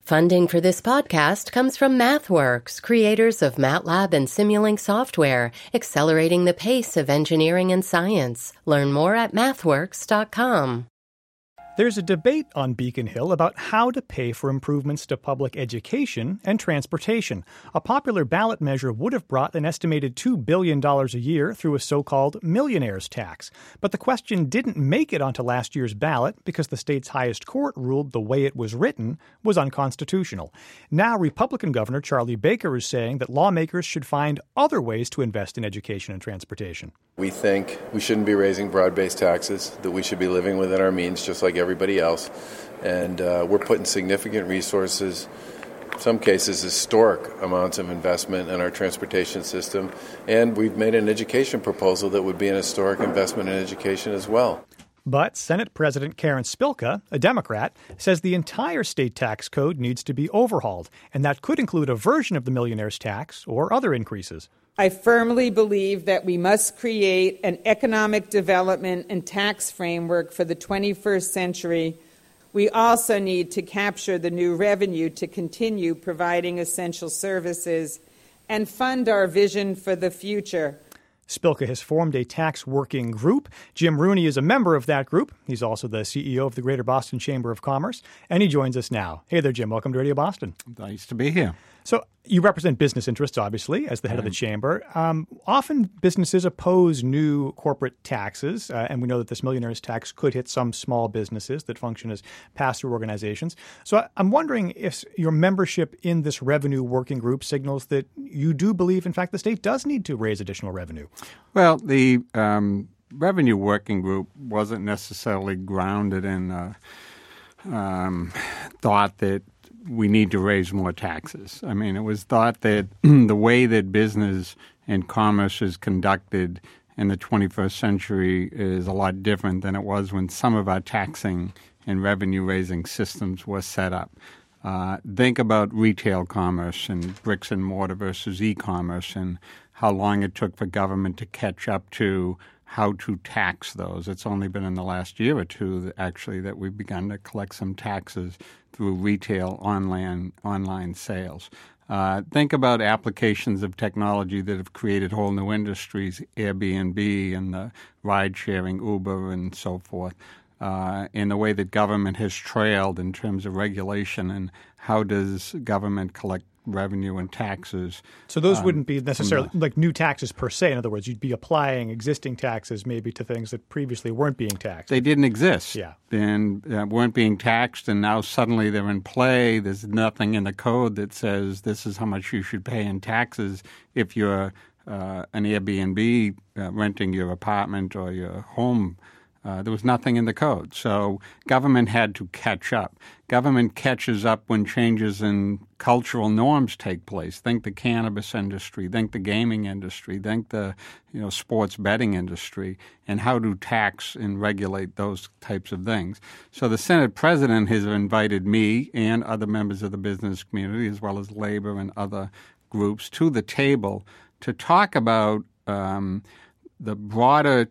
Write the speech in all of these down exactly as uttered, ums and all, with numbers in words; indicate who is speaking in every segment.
Speaker 1: Funding for this podcast comes from MathWorks, creators of MATLAB and Simulink software, accelerating the pace of engineering and science. Learn more at mathworks dot com.
Speaker 2: There's a debate on Beacon Hill about how to pay for improvements to public education and transportation. A popular ballot measure would have brought an estimated two billion dollars a year through a so-called millionaire's tax. But the question didn't make it onto last year's ballot because the state's highest court ruled the way it was written was unconstitutional. Now Republican Governor Charlie Baker is saying that lawmakers should find other ways to invest in education and transportation.
Speaker 3: We think we shouldn't be raising broad-based taxes, that we should be living within our means just like everybody else. And uh, we're putting significant resources, in some cases historic amounts of investment in our transportation system. And we've made an education proposal that would be an historic investment in education as well.
Speaker 2: But Senate President Karen Spilka, a Democrat, says the entire state tax code needs to be overhauled, and that could include a version of the millionaire's tax or other increases.
Speaker 4: I firmly believe that we must create an economic development and tax framework for the twenty-first century. We also need to capture the new revenue to continue providing essential services and fund our vision for the future.
Speaker 2: Spilka has formed a tax working group. Jim Rooney is a member of that group. He's also the C E O of the Greater Boston Chamber of Commerce, and he joins us now. Hey there, Jim. Welcome to Radio Boston.
Speaker 5: Nice to be here.
Speaker 2: So you represent business interests, obviously, as the head of the chamber. Um, often businesses oppose new corporate taxes, uh, and we know that this millionaire's tax could hit some small businesses that function as pass-through organizations. So I, I'm wondering if your membership in this revenue working group signals that you do believe, in fact, the state does need to raise additional revenue.
Speaker 5: Well, the um, revenue working group wasn't necessarily grounded in uh, um, thought that we need to raise more taxes. I mean, it was thought that the way that business and commerce is conducted in the twenty-first century is a lot different than it was when some of our taxing and revenue-raising systems were set up. Uh, think about retail commerce and bricks and mortar versus e-commerce and how long it took for government to catch up to how to tax those. It's only been in the last year or two that actually that we've begun to collect some taxes through retail online online sales. Uh, think about applications of technology that have created whole new industries, Airbnb and the ride-sharing, Uber and so forth, uh, in the way that government has trailed in terms of regulation and how does government collect revenue and taxes.
Speaker 2: So those um, wouldn't be necessarily
Speaker 5: the,
Speaker 2: like new taxes per se. In other words, you'd be applying existing taxes maybe to things that previously weren't being taxed.
Speaker 5: They didn't exist.
Speaker 2: Yeah.
Speaker 5: And uh, weren't being taxed, and now suddenly they're in play. There's nothing in the code that says this is how much you should pay in taxes if you're uh, an Airbnb uh, renting your apartment or your home. Uh, there was nothing in the code. So government had to catch up. Government catches up when changes in cultural norms take place. Think the cannabis industry, think the gaming industry, think the you know sports betting industry, and how to tax and regulate those types of things. So the Senate president has invited me and other members of the business community, as well as labor and other groups, to the table to talk about um, the broader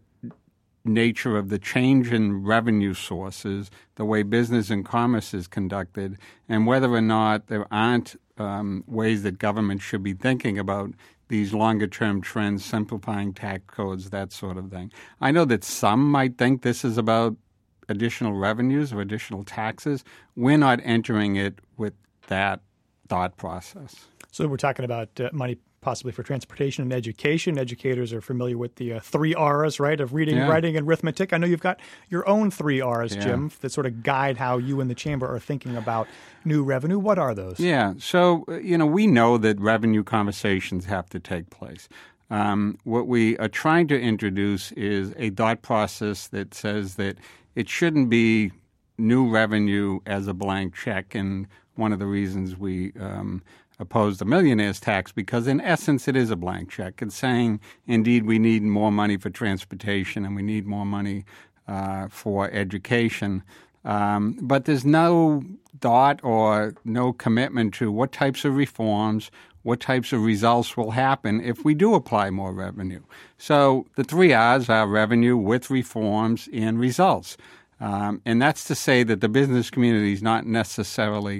Speaker 5: nature of the change in revenue sources, the way business and commerce is conducted, and whether or not there aren't um, ways that government should be thinking about these longer-term trends, simplifying tax codes, that sort of thing. I know that some might think this is about additional revenues or additional taxes. We're not entering it with that thought process.
Speaker 2: So we're talking about uh, money possibly for transportation and education. Educators are familiar with the uh, three R's, right, of reading,
Speaker 5: yeah.
Speaker 2: writing, and arithmetic. I know you've got your own three R's,
Speaker 5: yeah.
Speaker 2: Jim, that sort of guide how you and the chamber are thinking about new revenue. What are those?
Speaker 5: Yeah. So, you know, we know that revenue conversations have to take place. Um, what we are trying to introduce is a thought process that says that it shouldn't be new revenue as a blank check. And one of the reasons we um, oppose the millionaire's tax, because in essence it is a blank check. It's saying, indeed, we need more money for transportation and we need more money uh, for education. Um, but there's no thought or no commitment to what types of reforms, what types of results will happen if we do apply more revenue. So the three R's are revenue with reforms and results. Um, and that's to say that the business community is not necessarily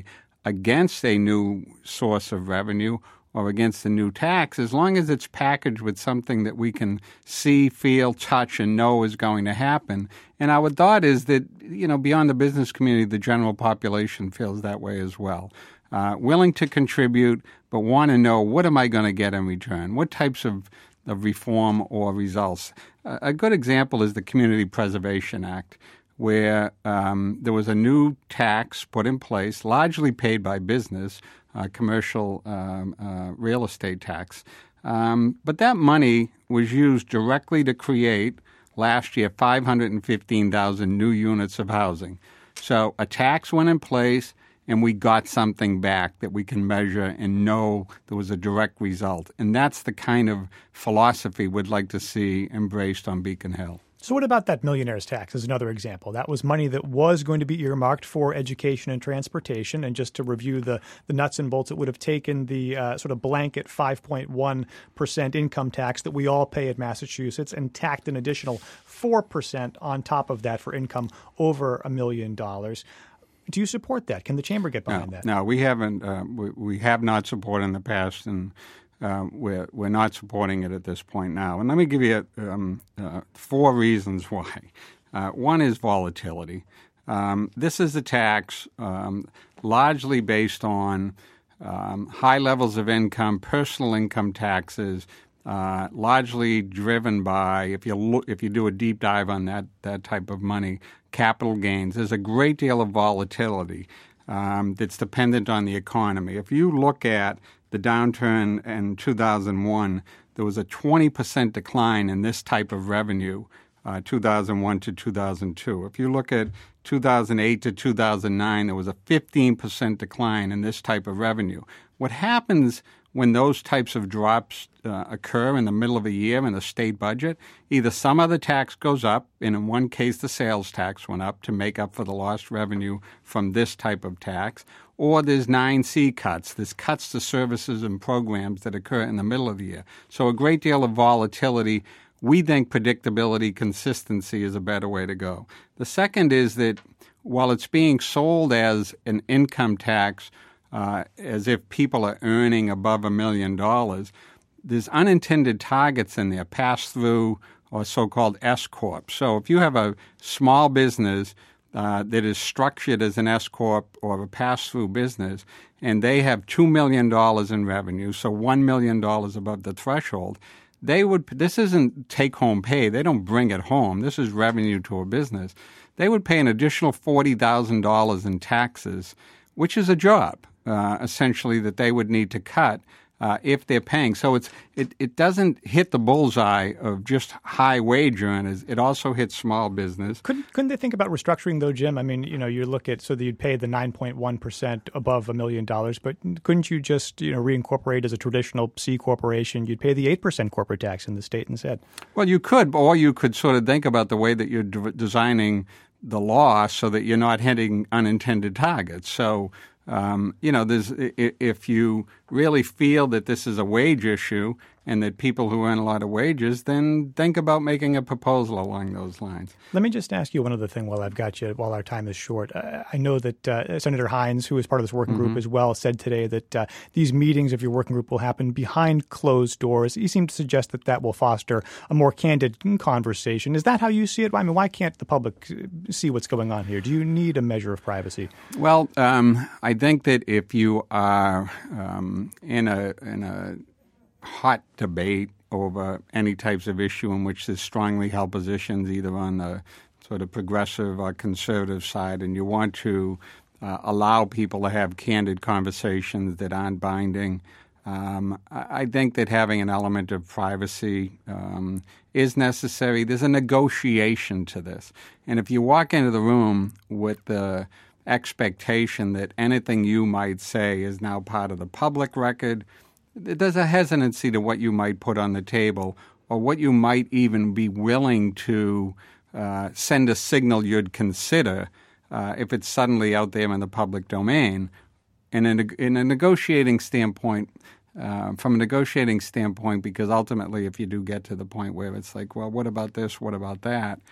Speaker 5: against a new source of revenue or against a new tax, as long as it's packaged with something that we can see, feel, touch, and know is going to happen. And our thought is that, you know, beyond the business community, the general population feels that way as well. Uh, willing to contribute, but want to know, what am I going to get in return? What types of, of reform or results? Uh, a good example is the Community Preservation Act, where um, there was a new tax put in place, largely paid by business, uh, commercial um, uh, real estate tax. Um, but that money was used directly to create, last year, five hundred fifteen thousand new units of housing. So a tax went in place, and we got something back that we can measure and know there was a direct result. And that's the kind of philosophy we'd like to see embraced on Beacon Hill.
Speaker 2: So what about that millionaire's tax as another example? That was money that was going to be earmarked for education and transportation. And just to review the, the nuts and bolts, it would have taken the uh, sort of blanket five point one percent income tax that we all pay in Massachusetts and tacked an additional four percent on top of that for income over a million dollars. Do you support that? Can the chamber get behind
Speaker 5: no,
Speaker 2: that?
Speaker 5: No, we haven't. Uh, we, we have not supported in the past, and uh, we're we're not supporting it at this point now. And let me give you um, uh, four reasons why. Uh, one is volatility. Um, this is a tax um, largely based on um, high levels of income, personal income taxes, uh, largely driven by, if you look, if you do a deep dive on that that type of money, capital gains. There's a great deal of volatility um, that's dependent on the economy. If you look at the downturn in two thousand one, there was a twenty percent decline in this type of revenue, uh, two thousand one to two thousand two. If you look at two thousand eight to two thousand nine, there was a fifteen percent decline in this type of revenue. What happens when those types of drops uh, occur in the middle of a year in the state budget, either some other tax goes up, and in one case the sales tax went up to make up for the lost revenue from this type of tax, or there's nine C cuts. There's cuts to services and programs that occur in the middle of the year. So a great deal of volatility. We think predictability, consistency is a better way to go. The second is that while it's being sold as an income tax, Uh, as if people are earning above a million dollars, there's unintended targets in there, pass-through or so-called S-corp. So if you have a small business uh, that is structured as an S-corp or a pass-through business, and they have two million dollars in revenue, so one million dollars above the threshold, they would. This isn't take-home pay. They don't bring it home. This is revenue to a business. They would pay an additional forty thousand dollars in taxes, which is a job. Uh, essentially, that they would need to cut uh, if they're paying. So it's it, it doesn't hit the bullseye of just high wage earners. It also hits small business.
Speaker 2: Couldn't couldn't they think about restructuring though, Jim? I mean, you know, you look at so that you'd pay the nine point one percent above a million dollars, but couldn't you just you know reincorporate as a traditional C corporation? You'd pay the eight percent corporate tax in the state instead.
Speaker 5: Well, you could, or you could sort of think about the way that you're de- designing the law so that you're not hitting unintended targets. So. Um, you know, there's, if you really feel that this is a wage issue and that people who earn a lot of wages, then think about making a proposal along those lines.
Speaker 2: Let me just ask you one other thing while I've got you, while our time is short. Uh, I know that uh, Senator Hines, who is part of this working group mm-hmm. as well, said today that uh, these meetings of your working group will happen behind closed doors. He seemed to suggest that that will foster a more candid conversation. Is that how you see it? I mean, why can't the public see what's going on here? Do you need a measure of privacy?
Speaker 5: Well, um, I think that if you are um, in a in a hot debate over any types of issue in which there's strongly held positions either on the sort of progressive or conservative side, and you want to uh, allow people to have candid conversations that aren't binding, um, I think that having an element of privacy um, is necessary. There's a negotiation to this. And if you walk into the room with the expectation that anything you might say is now part of the public record, there's a hesitancy to what you might put on the table or what you might even be willing to uh, send a signal you'd consider uh, if it's suddenly out there in the public domain. And in a, in a negotiating standpoint, uh, from a negotiating standpoint, because ultimately if you do get to the point where it's like, well, what about this, what about that,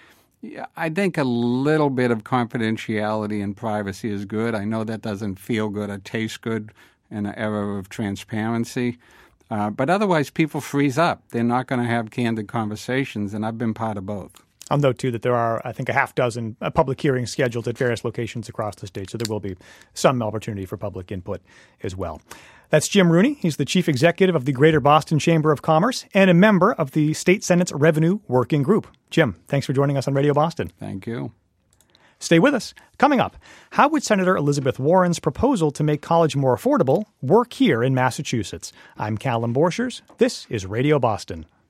Speaker 5: Yeah, I think a little bit of confidentiality and privacy is good. I know that doesn't feel good or taste good in an era of transparency. Uh, but otherwise, people freeze up. They're not going to have candid conversations, and I've been part of both.
Speaker 2: I'll note, too, that there are, I think, a half dozen uh, public hearings scheduled at various locations across the state, so there will be some opportunity for public input as well. That's Jim Rooney. He's the chief executive of the Greater Boston Chamber of Commerce and a member of the State Senate's Revenue Working Group. Jim, thanks for joining us on Radio Boston.
Speaker 5: Thank you.
Speaker 2: Stay with us. Coming up, how would Senator Elizabeth Warren's proposal to make college more affordable work here in Massachusetts? I'm Callum Borchers. This is Radio Boston.